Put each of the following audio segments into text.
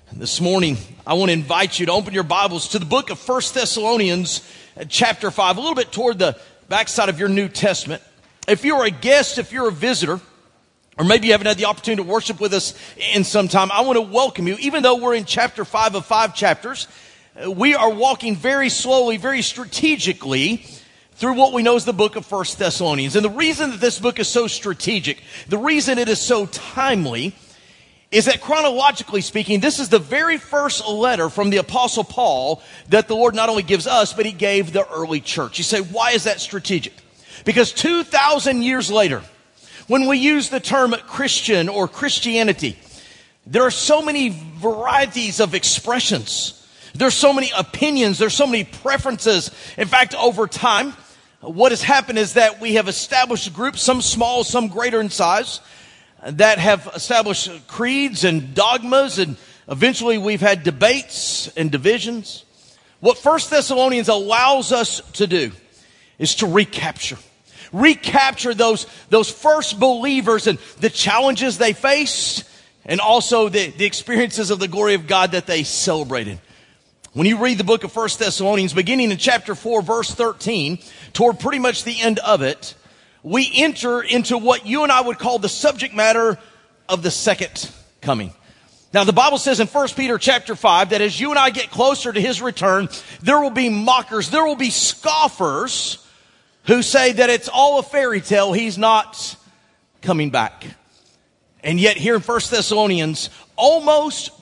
This morning, I want to invite you to open your Bibles to the book of 1 Thessalonians, chapter 5, a little bit toward the backside of your New Testament. If you're a guest, if you're a visitor, or maybe you haven't had the opportunity to worship with us in some time, I want to welcome you. Even though we're in chapter 5 of 5 chapters, we are walking very slowly, very strategically through what we know as the book of 1 Thessalonians. And the reason that this book is so strategic, the reason it is so timely, is that chronologically speaking, this is the very first letter from the Apostle Paul that the Lord not only gives us, but he gave the early church. You say, why is that strategic? Because 2,000 years later, when we use the term Christian or Christianity, there are so many varieties of expressions. There's so many opinions. There's so many preferences. In fact, over time, what has happened is that we have established groups, some small, some greater in size, that have established creeds and dogmas, and eventually we've had debates and divisions. What 1 Thessalonians allows us to do is to recapture those first believers and the challenges they faced, and also the experiences of the glory of God that they celebrated. When you read the book of 1 Thessalonians, beginning in chapter 4, verse 13, toward pretty much the end of it, we enter into what you and I would call the subject matter of the second coming. Now, the Bible says in 1 Peter chapter 5 that as you and I get closer to his return, there will be mockers, there will be scoffers who say that it's all a fairy tale, he's not coming back. And yet here in 1 Thessalonians, almost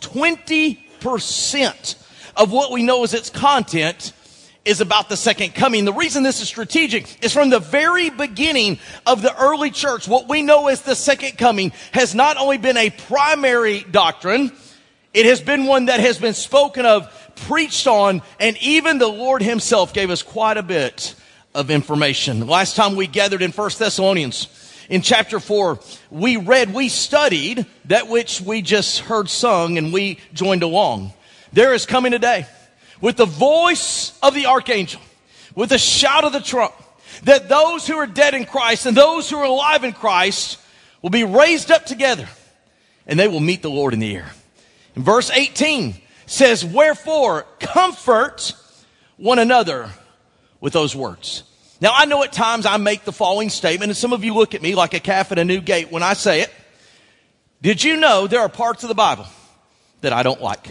20% of what we know as its content is about the second coming. The reason this is strategic is from the very beginning of the early church, what we know as the second coming has not only been a primary doctrine, it has been one that has been spoken of, preached on, and even the Lord himself gave us quite a bit of information. Last time we gathered in 1 Thessalonians, in chapter 4, we studied that which we just heard sung, and we joined along. There is coming a day, with the voice of the archangel, with the shout of the trump, that those who are dead in Christ and those who are alive in Christ will be raised up together, and they will meet the Lord in the air. And verse 18 says, wherefore comfort one another with those words. Now, I know at times I make the following statement, and some of you look at me like a calf at a new gate when I say it. Did you know there are parts of the Bible that I don't like?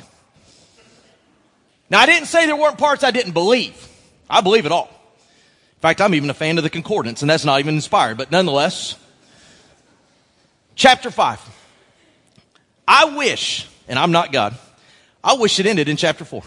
Now, I didn't say there weren't parts I didn't believe. I believe it all. In fact, I'm even a fan of the concordance, and that's not even inspired, but nonetheless. Chapter 5. I wish, and I'm not God, I wish it ended in chapter 4.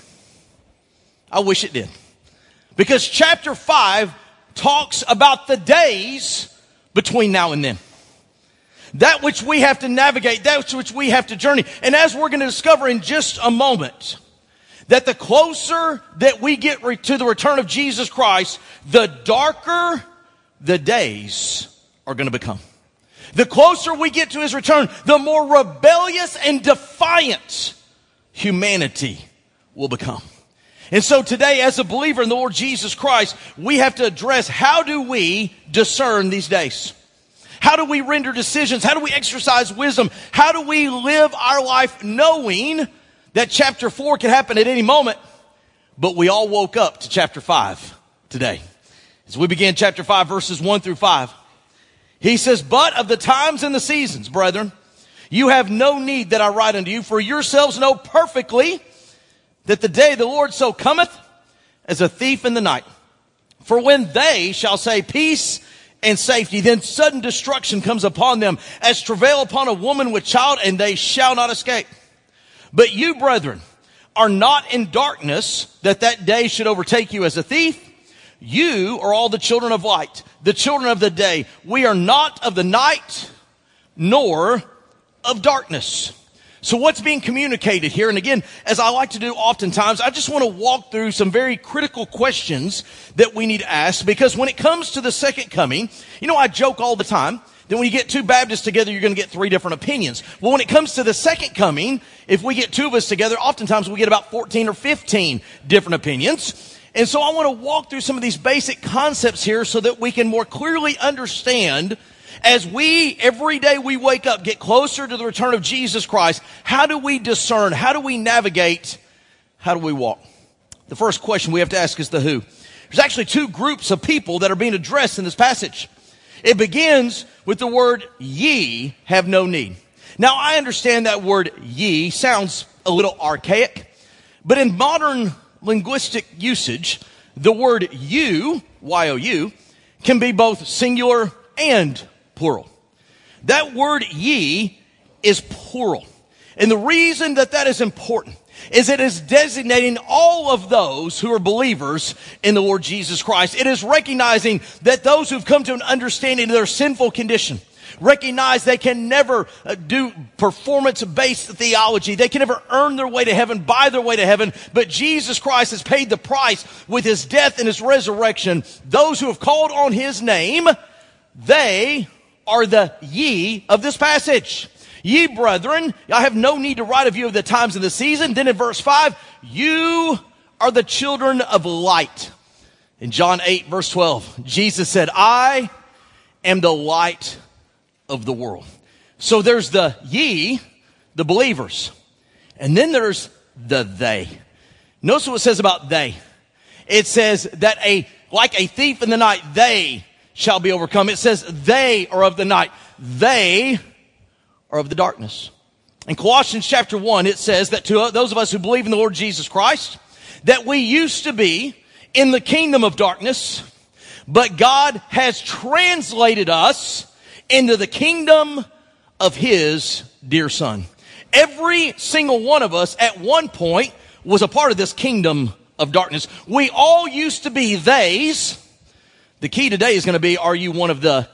I wish it did. Because chapter 5 talks about the days between now and then. That which we have to navigate, that which we have to journey. And as we're going to discover in just a moment, that the closer that we get to the return of Jesus Christ, the darker the days are going to become. The closer we get to his return, the more rebellious and defiant humanity will become. And so today, as a believer in the Lord Jesus Christ, we have to address, how do we discern these days? How do we render decisions? How do we exercise wisdom? How do we live our life knowing that chapter 4 can happen at any moment, but we all woke up to chapter 5 today? As we begin chapter 5, verses 1 through 5, he says, but of the times and the seasons, brethren, you have no need that I write unto you, for yourselves know perfectly that the day of the Lord so cometh as a thief in the night. For when they shall say peace and safety, then sudden destruction comes upon them as travail upon a woman with child, and they shall not escape. But you, brethren, are not in darkness, that day should overtake you as a thief. You are all the children of light, the children of the day. We are not of the night, nor of darkness. So what's being communicated here? And again, as I like to do oftentimes, I just want to walk through some very critical questions that we need to ask, because when it comes to the second coming, I joke all the time that when you get two Baptists together, you're going to get three different opinions. Well, when it comes to the second coming, if we get two of us together, oftentimes we get about 14 or 15 different opinions. And so I want to walk through some of these basic concepts here so that we can more clearly understand As every day we wake up, get closer to the return of Jesus Christ, how do we discern? How do we navigate? How do we walk? The first question we have to ask is the who. There's actually two groups of people that are being addressed in this passage. It begins with the word ye have no need. Now, I understand that word ye sounds a little archaic, but in modern linguistic usage, the word you, Y-O-U, can be both singular and plural. That word ye is plural. And the reason that is important is it is designating all of those who are believers in the Lord Jesus Christ. It is recognizing that those who've come to an understanding of their sinful condition, recognize they can never do performance-based theology. They can never earn their way to heaven, buy their way to heaven, but Jesus Christ has paid the price with his death and his resurrection. Those who have called on his name, they are the ye of this passage. Ye brethren, I have no need to write of you of the times of the season. Then in verse 5, you are the children of light. In John 8, verse 12, Jesus said, I am the light of the world. So there's the ye, the believers. And then there's the they. Notice what it says about they. It says that like a thief in the night, they shall be overcome. It says they are of the night. They are of the darkness. In Colossians chapter 1, it says that to those of us who believe in the Lord Jesus Christ, that we used to be in the kingdom of darkness, but God has translated us into the kingdom of his dear son. Every single one of us at one point was a part of this kingdom of darkness. We all used to be theys. The key today is going to be, are you one of the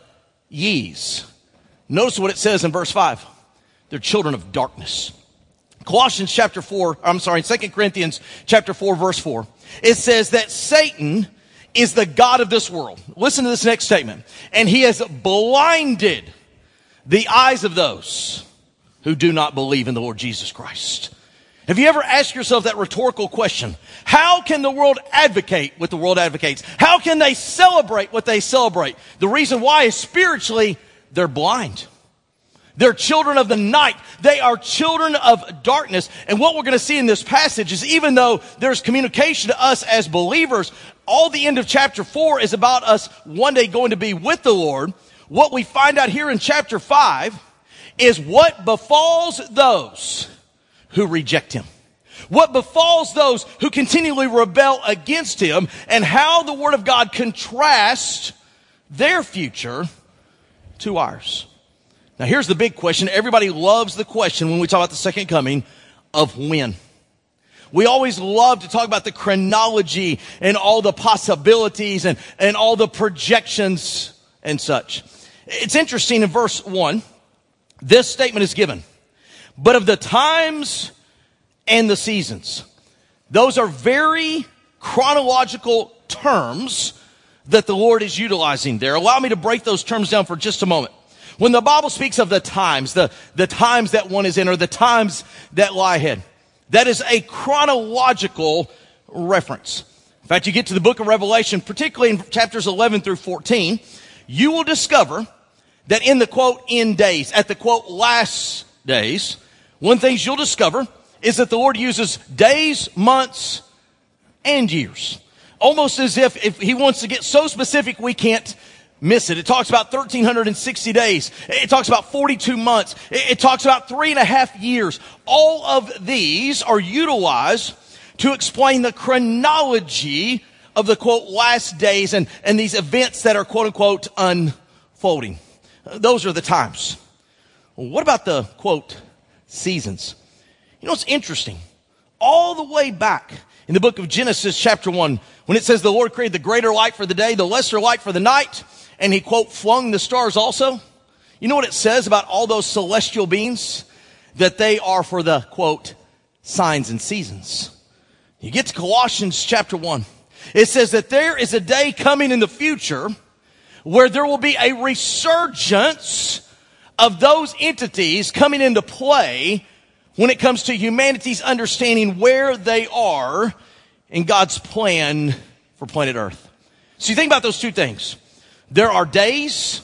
ye's? Notice what it says in verse 5. They're children of darkness. Colossians chapter 4, 2 Corinthians chapter 4, verse 4. It says that Satan is the god of this world. Listen to this next statement. And he has blinded the eyes of those who do not believe in the Lord Jesus Christ. Have you ever asked yourself that rhetorical question? How can the world advocate what the world advocates? How can they celebrate what they celebrate? The reason why is spiritually, they're blind. They're children of the night. They are children of darkness. And what we're going to see in this passage is even though there's communication to us as believers, all the end of chapter 4 is about us one day going to be with the Lord. What we find out here in chapter 5 is what befalls those who reject him. What befalls those who continually rebel against him, and how the Word of God contrasts their future to ours. Now here's the big question. Everybody loves the question when we talk about the second coming of when. We always love to talk about the chronology and all the possibilities and all the projections and such. It's interesting in verse 1, this statement is given. But of the times and the seasons. Those are very chronological terms that the Lord is utilizing there. Allow me to break those terms down for just a moment. When the Bible speaks of the times, the times that one is in, or the times that lie ahead, that is a chronological reference. In fact, you get to the book of Revelation, particularly in chapters 11 through 14, you will discover that in the quote end days, at the quote last days, one thing you'll discover is that the Lord uses days, months, and years. Almost as if he wants to get so specific we can't miss it. It talks about 1,360 days. It talks about 42 months. It talks about 3.5 years. All of these are utilized to explain the chronology of the quote last days and these events that are quote unquote unfolding. Those are the times. What about the quote seasons? You know, it's interesting. All the way back in the book of Genesis chapter 1, when it says the Lord created the greater light for the day, the lesser light for the night, and he, quote, flung the stars also. You know what it says about all those celestial beings? That they are for the, quote, signs and seasons. You get to Colossians chapter 1. It says that there is a day coming in the future where there will be a resurgence of those entities coming into play when it comes to humanity's understanding where they are in God's plan for planet Earth. So you think about those two things. There are days,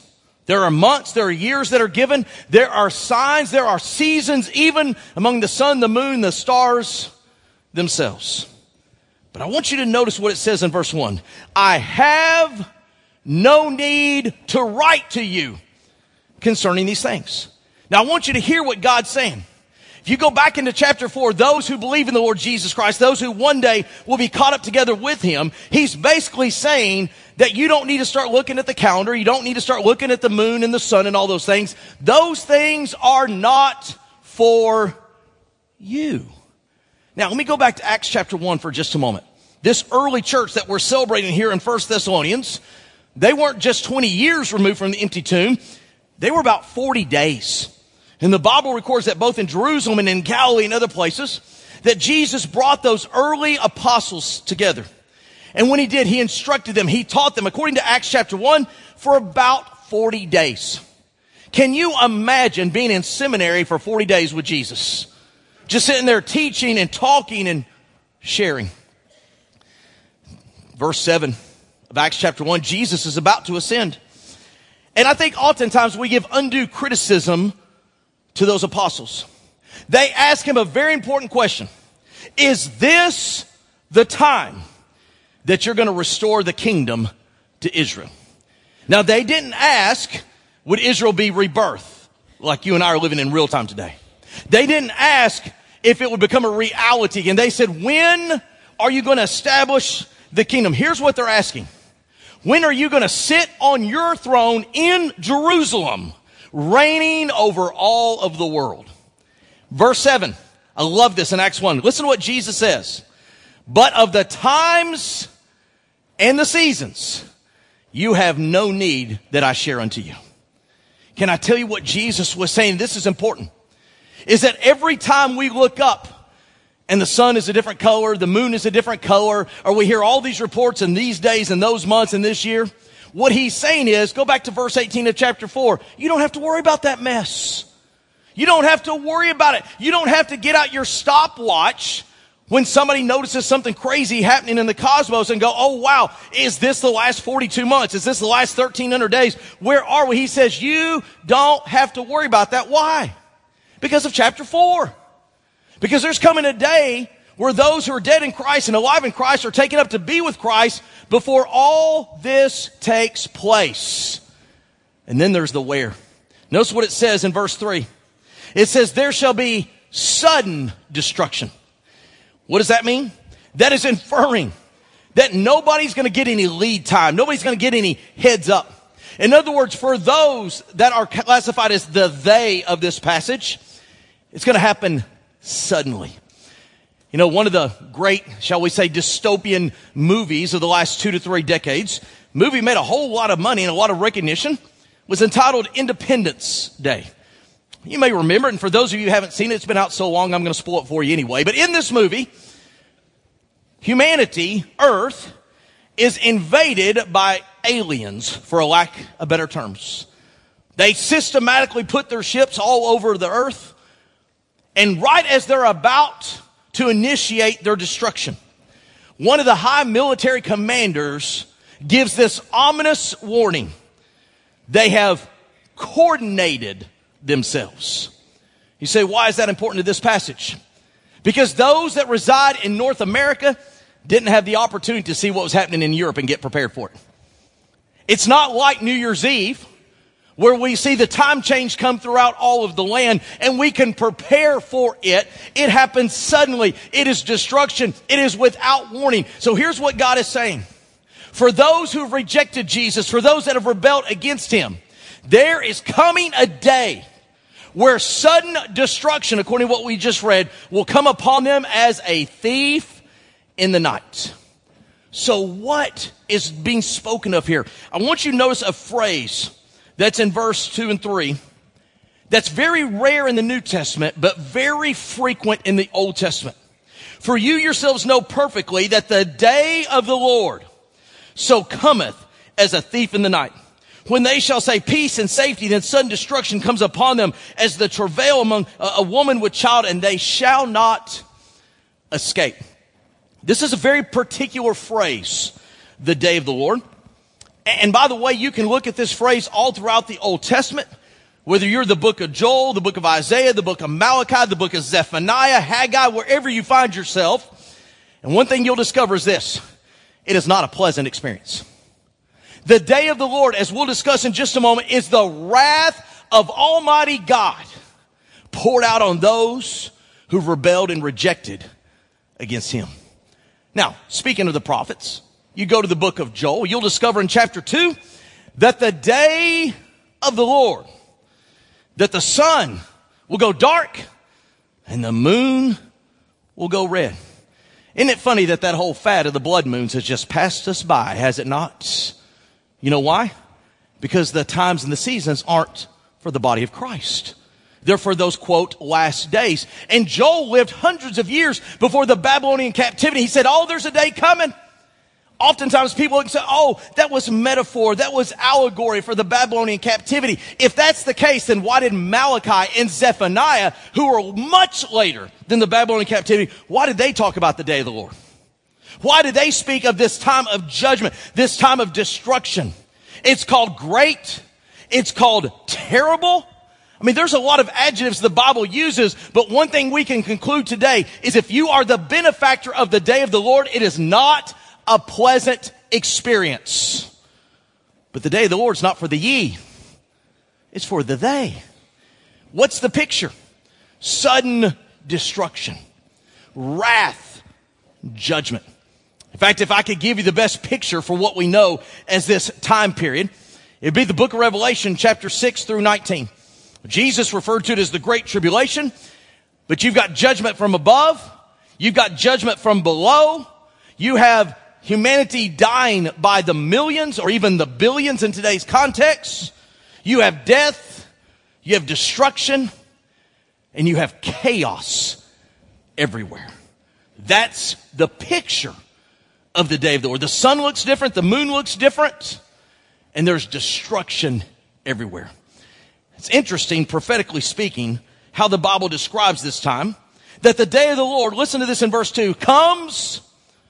There are months, there are years that are given. There are signs, there are seasons, even among the sun, the moon, the stars themselves. But I want you to notice what it says in verse 1. I have no need to write to you concerning these things. Now I want you to hear what God's saying. If you go back into chapter 4, those who believe in the Lord Jesus Christ, those who one day will be caught up together with him, he's basically saying that you don't need to start looking at the calendar. You don't need to start looking at the moon and the sun and all those things. Those things are not for you. Now, let me go back to Acts chapter 1 for just a moment. This early church that we're celebrating here in 1 Thessalonians, they weren't just 20 years removed from the empty tomb. They were about 40 days. And the Bible records that both in Jerusalem and in Galilee and other places, that Jesus brought those early apostles together. And when he did, he instructed them, he taught them, according to Acts chapter 1, for about 40 days. Can you imagine being in seminary for 40 days with Jesus? Just sitting there teaching and talking and sharing. Verse 7 of Acts chapter 1, Jesus is about to ascend. And I think oftentimes we give undue criticism to those apostles. They ask him a very important question. Is this the time that you're going to restore the kingdom to Israel? Now, they didn't ask, would Israel be rebirthed like you and I are living in real time today? They didn't ask if it would become a reality. And they said, when are you going to establish the kingdom? Here's what they're asking. When are you going to sit on your throne in Jerusalem, reigning over all of the world? Verse 7. I love this in Acts 1. Listen to what Jesus says. But of the times and the seasons, you have no need that I share unto you. Can I tell you what Jesus was saying? This is important. Is that every time we look up and the sun is a different color, the moon is a different color, or we hear all these reports in these days and those months and this year, what he's saying is, go back to verse 18 of chapter 4, you don't have to worry about that mess. You don't have to worry about it. You don't have to get out your stopwatch when somebody notices something crazy happening in the cosmos and go, oh wow, is this the last 42 months? Is this the last 1,300 days? Where are we? He says, you don't have to worry about that. Why? Because of chapter 4. Because there's coming a day where those who are dead in Christ and alive in Christ are taken up to be with Christ before all this takes place. And then there's the where. Notice what it says in verse 3. It says, there shall be sudden destruction. What does that mean? That is inferring that nobody's going to get any lead time. Nobody's going to get any heads up. In other words, for those that are classified as the they of this passage, it's going to happen suddenly. You know, one of the great, shall we say, dystopian movies of the last 2 to 3 decades, movie made a whole lot of money and a lot of recognition, was entitled Independence Day. You may remember, and for those of you who haven't seen it, it's been out so long, I'm going to spoil it for you anyway. But in this movie, humanity, Earth, is invaded by aliens, for a lack of better terms. They systematically put their ships all over the Earth, and right as they're about to initiate their destruction, one of the high military commanders gives this ominous warning. They have coordinated themselves. You say, why is that important to this passage? Because those that reside in North America didn't have the opportunity to see what was happening in Europe and get prepared for it. It's not like New Year's Eve, where we see the time change come throughout all of the land and we can prepare for it. It happens suddenly. It is destruction. It is without warning. So here's what God is saying. For those who have rejected Jesus, for those that have rebelled against him, there is coming a day where sudden destruction, according to what we just read, will come upon them as a thief in the night. So what is being spoken of here? I want you to notice a phrase that's in verse 2 and 3 that's very rare in the New Testament, but very frequent in the Old Testament. For you yourselves know perfectly that the day of the Lord so cometh as a thief in the night. When they shall say peace and safety, then sudden destruction comes upon them as the travail among a woman with child, and they shall not escape. This is a very particular phrase, the day of the Lord. And by the way, you can look at this phrase all throughout the Old Testament, whether you're the book of Joel, the book of Isaiah, the book of Malachi, the book of Zephaniah, Haggai, wherever you find yourself. And one thing you'll discover is this: it is not a pleasant experience. The day of the Lord, as we'll discuss in just a moment, is the wrath of Almighty God poured out on those who rebelled and rejected against him. Now, speaking of the prophets, you go to the book of Joel, you'll discover in chapter 2 that the day of the Lord, that the sun will go dark and the moon will go red. Isn't it funny that whole fad of the blood moons has just passed us by, has it not? You know why? Because the times and the seasons aren't for the body of Christ. They're for those, quote, last days. And Joel lived hundreds of years before the Babylonian captivity. He said, oh, there's a day coming. Oftentimes people say, oh, that was metaphor, that was allegory for the Babylonian captivity. If that's the case, then why did Malachi and Zephaniah, who were much later than the Babylonian captivity, why did they talk about the day of the Lord? Why did they speak of this time of judgment, this time of destruction? It's called great. It's called terrible. I mean, there's a lot of adjectives the Bible uses, but one thing we can conclude today is if you are the benefactor of the day of the Lord, it is not a pleasant experience. But the day of the Lord is not for the ye. It's for the they. What's the picture? Sudden destruction, wrath, judgment. In fact, if I could give you the best picture for what we know as this time period, it'd be the book of Revelation, chapter 6 through 19. Jesus referred to it as the Great Tribulation, but you've got judgment from above. You've got judgment from below. You have humanity dying by the millions or even the billions in today's context. You have death. You have destruction. And you have chaos everywhere. That's the picture of the day of the Lord. The sun looks different. The moon looks different. And there's destruction everywhere. It's interesting, prophetically speaking, how the Bible describes this time. That the day of the Lord, listen to this in verse 2, comes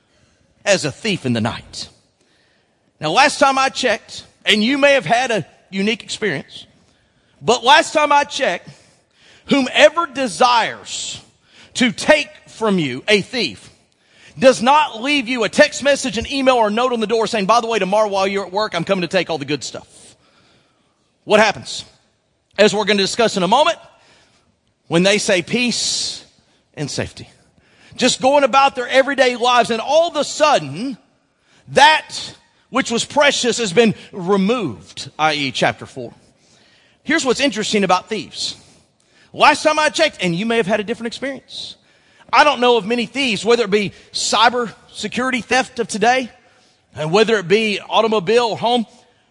as a thief in the night. Now, last time I checked, and you may have had a unique experience, but last time I checked, whomever desires to take from you, a thief, does not leave you a text message, an email, or a note on the door saying, by the way, tomorrow while you're at work, I'm coming to take all the good stuff. What happens? As we're going to discuss in a moment, when they say peace and safety. Just going about their everyday lives, and all of a sudden, that which was precious has been removed, i.e. chapter 4. Here's what's interesting about thieves. Last time I checked, and you may have had a different experience, I don't know of many thieves, whether it be cyber security theft of today, and whether it be automobile or home,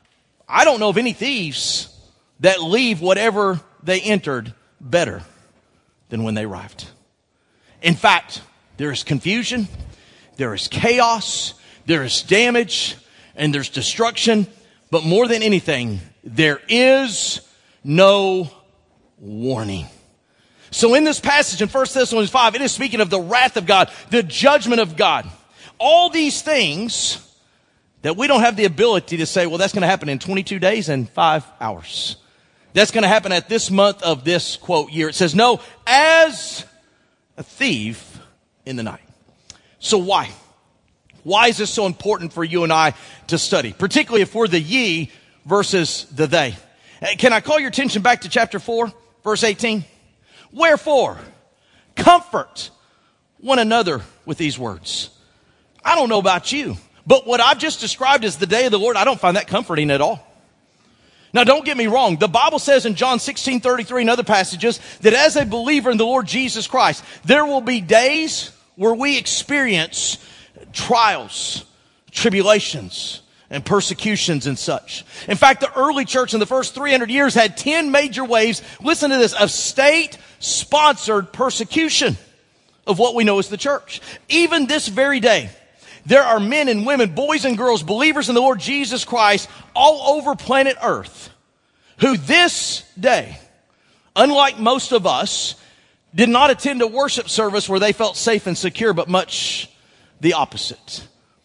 I don't know of any thieves that leave whatever they entered better than when they arrived. In fact, there is confusion, there is chaos, there is damage, and there's destruction. But more than anything, there is no warning. So in this passage in 1 Thessalonians 5, it is speaking of the wrath of God, the judgment of God. All these things that we don't have the ability to say, well, that's going to happen in 22 days and 5 hours. That's going to happen at this month of this, quote, year. It says, no, as a thief in the night. So why? Why is this so important for you and I to study? Particularly if we're the ye versus the they. Can I call your attention back to chapter 4, verse 18? Wherefore, comfort one another with these words. I don't know about you, but what I've just described as the day of the Lord, I don't find that comforting at all. Now, don't get me wrong. The Bible says in John 16:33 and other passages that as a believer in the Lord Jesus Christ, there will be days where we experience trials, tribulations, and persecutions and such. In fact, the early church in the first 300 years had 10 major waves, listen to this, of state-sponsored persecution of what we know as the church. Even this very day, there are men and women, boys and girls, believers in the Lord Jesus Christ all over planet Earth who this day, unlike most of us, did not attend a worship service where they felt safe and secure, but much the opposite.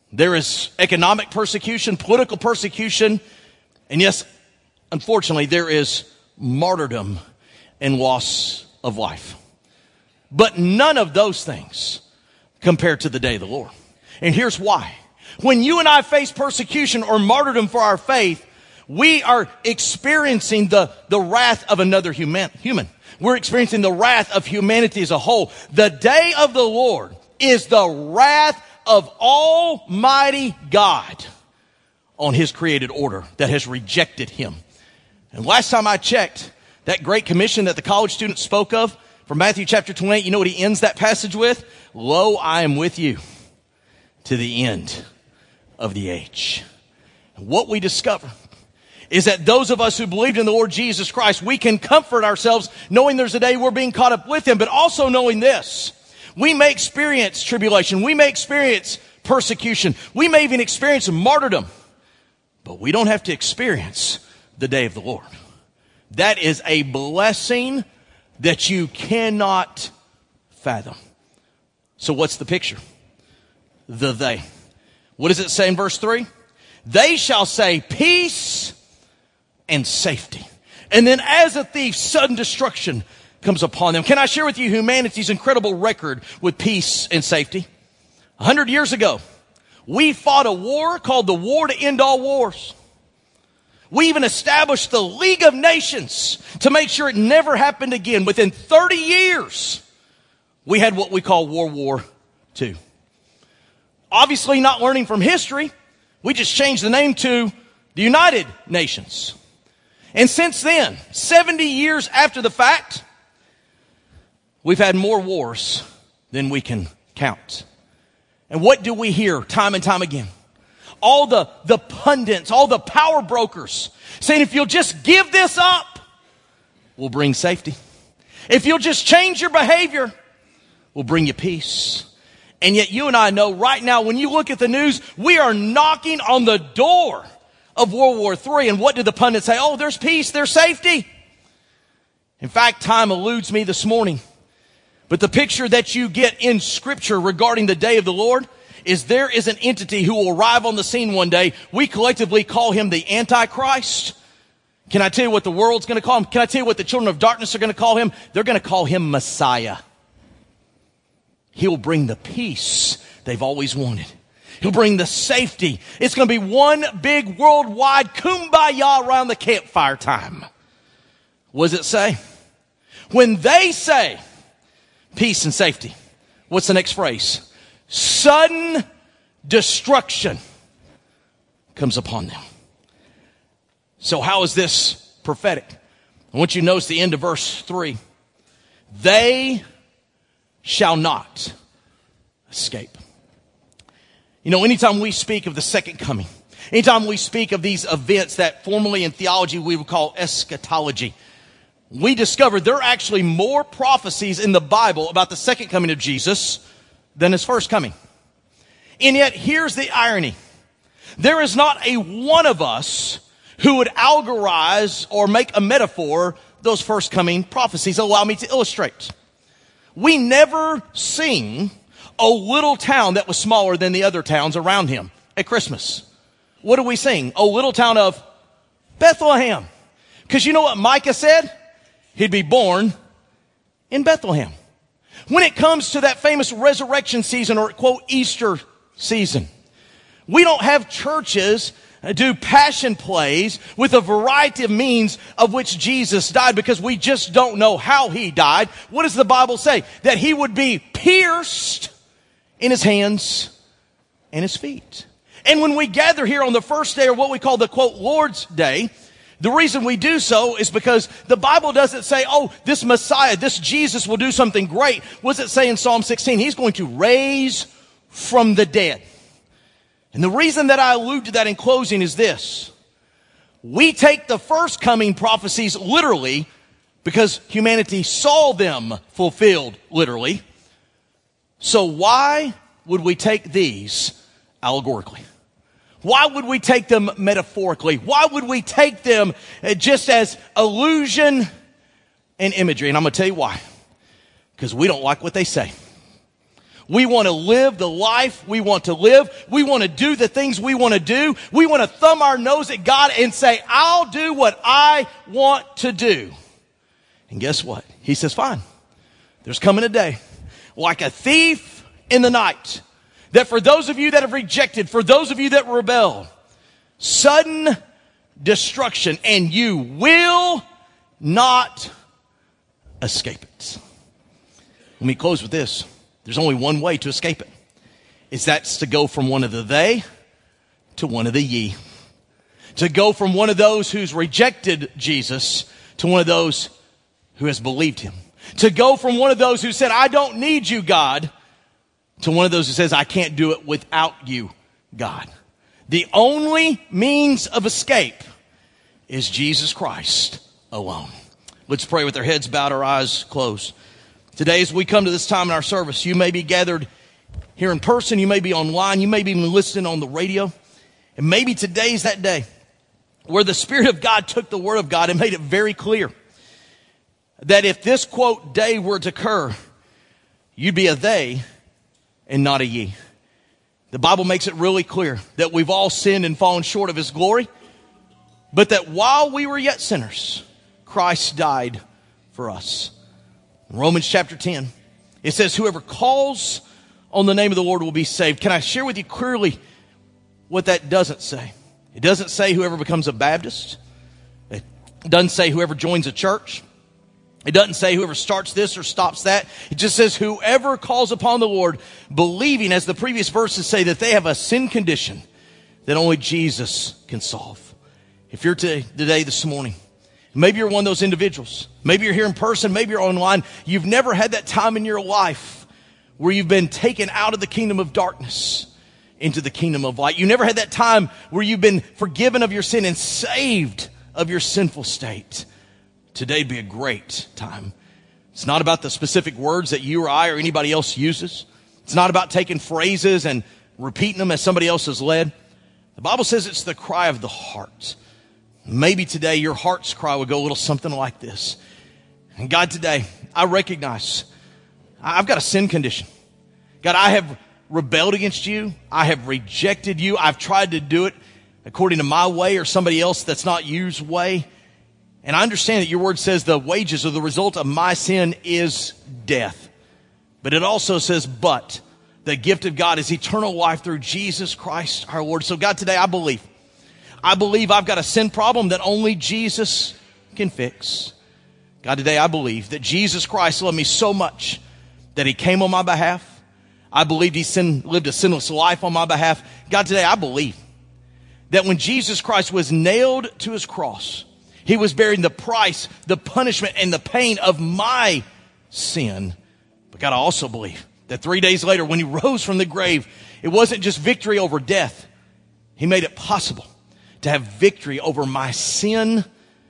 There is economic persecution, political persecution, and yes, unfortunately, there is martyrdom and loss of life. But none of those things compare to the day of the Lord. And here's why. When you and I face persecution or martyrdom for our faith, we are experiencing the wrath of another human. We're experiencing the wrath of humanity as a whole. The day of the Lord is the wrath of Almighty God on His created order that has rejected Him. And last time I checked, that great commission that the college students spoke of from Matthew chapter 28, you know what he ends that passage with? Lo, I am with you to the end of the age. And what we discover is that those of us who believed in the Lord Jesus Christ, we can comfort ourselves knowing there's a day we're being caught up with Him, but also knowing this. We may experience tribulation. We may experience persecution. We may even experience martyrdom, but we don't have to experience the day of the Lord. That is a blessing that you cannot fathom. So what's the picture? The they. What does it say in verse 3? They shall say peace and safety. And then as a thief, sudden destruction comes upon them. Can I share with you humanity's incredible record with peace and safety? 100 years ago, we fought a war called the War to End All Wars. We even established the League of Nations to make sure it never happened again. Within 30 years, we had what we call World War II. Obviously not learning from history, we just changed the name to the United Nations. And since then, 70 years after the fact, we've had more wars than we can count. And what do we hear time and time again? All the pundits, all the power brokers saying, if you'll just give this up, we'll bring safety. If you'll just change your behavior, we'll bring you peace. And yet you and I know right now, when you look at the news, we are knocking on the door of World War III. And what do the pundits say? Oh, there's peace, there's safety. In fact, time eludes me this morning. But the picture that you get in Scripture regarding the day of the Lord is there is an entity who will arrive on the scene one day. We collectively call him the Antichrist. Can I tell you what the world's going to call him? Can I tell you what the children of darkness are going to call him? They're going to call him Messiah. He'll bring the peace they've always wanted. He'll bring the safety. It's going to be one big worldwide kumbaya around the campfire time. What does it say? When they say peace and safety, what's the next phrase? Sudden destruction comes upon them. So how is this prophetic? I want you to notice the end of verse 3. They shall not escape. You know, anytime we speak of the second coming, anytime we speak of these events that formerly in theology we would call eschatology, we discover there are actually more prophecies in the Bible about the second coming of Jesus than His first coming. And yet, here's the irony. There is not a one of us who would allegorize or make a metaphor those first coming prophecies. Allow me to illustrate. We never sing a little town that was smaller than the other towns around Him at Christmas. What do we sing? Oh, little town of Bethlehem. Because you know what Micah said? He'd be born in Bethlehem. When it comes to that famous resurrection season or, quote, Easter season, we don't have churches do passion plays with a variety of means of which Jesus died because we just don't know how He died. What does the Bible say? That He would be pierced in His hands and His feet. And when we gather here on the first day, or what we call the, quote, Lord's Day, the reason we do so is because the Bible doesn't say, oh, this Messiah, this Jesus will do something great. What does it say in Psalm 16? He's going to raise from the dead. And the reason that I allude to that in closing is this. We take the first coming prophecies literally because humanity saw them fulfilled literally. So why would we take these allegorically? Why would we take them metaphorically? Why would we take them just as illusion and imagery? And I'm going to tell you why. Because we don't like what they say. We want to live the life we want to live. We want to do the things we want to do. We want to thumb our nose at God and say, I'll do what I want to do. And guess what? He says, fine. There's coming a day, like a thief in the night, that for those of you that have rejected, for those of you that rebel, sudden destruction, and you will not escape it. Let me close with this. There's only one way to escape it. That's to go from one of the they to one of the ye. To go from one of those who's rejected Jesus to one of those who has believed him. To go from one of those who said, I don't need you, God, to one of those who says, I can't do it without you, God. The only means of escape is Jesus Christ alone. Let's pray with our heads bowed, our eyes closed. Today, as we come to this time in our service, you may be gathered here in person, you may be online, you may be even listening on the radio, and maybe today's that day where the Spirit of God took the Word of God and made it very clear that if this, quote, day were to occur, you'd be a they and not a ye. The Bible makes it really clear that we've all sinned and fallen short of His glory, but that while we were yet sinners, Christ died for us. In Romans chapter 10, it says, whoever calls on the name of the Lord will be saved. Can I share with you clearly what that doesn't say? It doesn't say whoever becomes a Baptist. It doesn't say whoever joins a church. It doesn't say whoever starts this or stops that. It just says whoever calls upon the Lord, believing, as the previous verses say, that they have a sin condition that only Jesus can solve. If you're today, this morning, maybe you're one of those individuals. Maybe you're here in person. Maybe you're online. You've never had that time in your life where you've been taken out of the kingdom of darkness into the kingdom of light. You never had that time where you've been forgiven of your sin and saved of your sinful state. Today'd be a great time. It's not about the specific words that you or I or anybody else uses. It's not about taking phrases and repeating them as somebody else has led. The Bible says it's the cry of the heart. Maybe today your heart's cry would go a little something like this. And God, today, I recognize I've got a sin condition. God, I have rebelled against you. I have rejected you. I've tried to do it according to my way or somebody else that's not you's way. And I understand that your word says the wages or the result of my sin is death. But it also says, but the gift of God is eternal life through Jesus Christ our Lord. So God, today I believe I've got a sin problem that only Jesus can fix. God, today I believe that Jesus Christ loved me so much that He came on my behalf. I believe He lived a sinless life on my behalf. God, today I believe that when Jesus Christ was nailed to His cross, He was bearing the price, the punishment, and the pain of my sin. But God, I also believe that 3 days later, when He rose from the grave, it wasn't just victory over death. He made it possible to have victory over my sin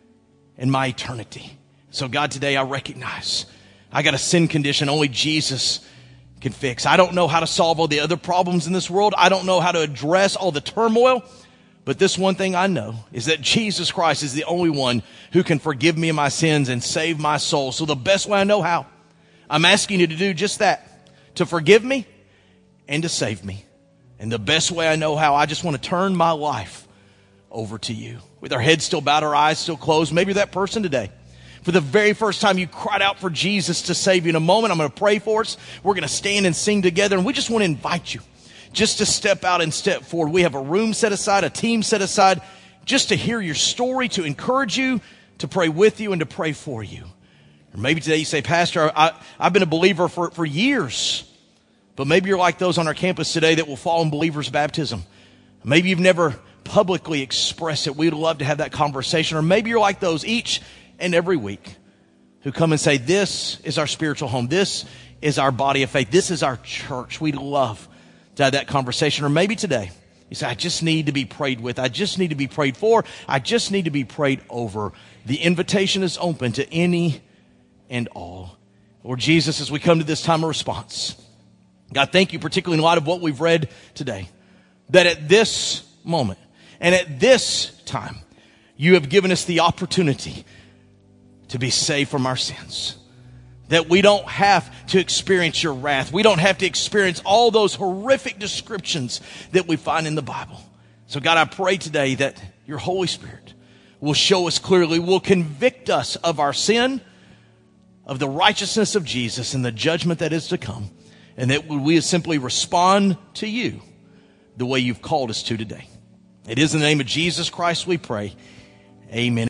and my eternity. So God, today I recognize I got a sin condition only Jesus can fix. I don't know how to solve all the other problems in this world. I don't know how to address all the turmoil. But this one thing I know is that Jesus Christ is the only one who can forgive me of my sins and save my soul. So the best way I know how, I'm asking you to do just that, to forgive me and to save me. And the best way I know how, I just want to turn my life over to you. With our heads still bowed, our eyes still closed. Maybe you're that person today. For the very first time you cried out for Jesus to save you. In a moment, I'm going to pray for us. We're going to stand and sing together. And we just want to invite you just to step out and step forward. We have a room set aside, a team set aside, just to hear your story, to encourage you, to pray with you, and to pray for you. Or maybe today you say, Pastor, I've been a believer for years. But maybe you're like those on our campus today that will fall in believer's baptism. Maybe you've never publicly expressed it. We'd love to have that conversation. Or maybe you're like those each and every week who come and say, this is our spiritual home. This is our body of faith. This is our church. We'd love to have that conversation. Or maybe today you say, I just need to be prayed with. I just need to be prayed for. I just need to be prayed over. The invitation is open to any and all. Lord Jesus, as we come to this time of response, God, thank you, particularly in light of what we've read today, that at this moment and at this time, you have given us the opportunity to be saved from our sins. that we don't have to experience your wrath. We don't have to experience all those horrific descriptions that we find in the Bible. So God, I pray today that your Holy Spirit will show us clearly, will convict us of our sin, of the righteousness of Jesus and the judgment that is to come, and that we simply respond to you the way you've called us to today. It is in the name of Jesus Christ we pray. Amen.